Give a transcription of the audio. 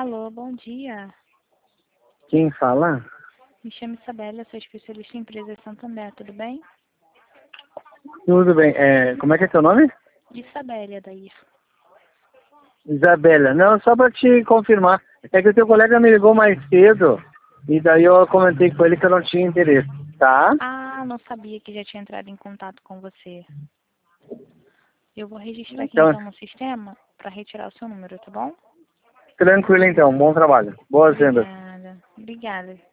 Alô, bom dia. Quem fala? Me chamo Isabela, sou especialista em empresas Santander, tudo bem? Tudo bem. Como é que é seu nome? Isabela, daí. Isabela. Não, só para te confirmar. É que o teu colega me ligou mais cedo e daí eu comentei com ele que eu não tinha interesse, tá? Ah, não sabia que já tinha entrado em contato com você. Eu vou registrar aqui Então, então no sistema para retirar o seu número, tá bom? tranquilo então. Bom trabalho. Boas vendas. Obrigada. Obrigada.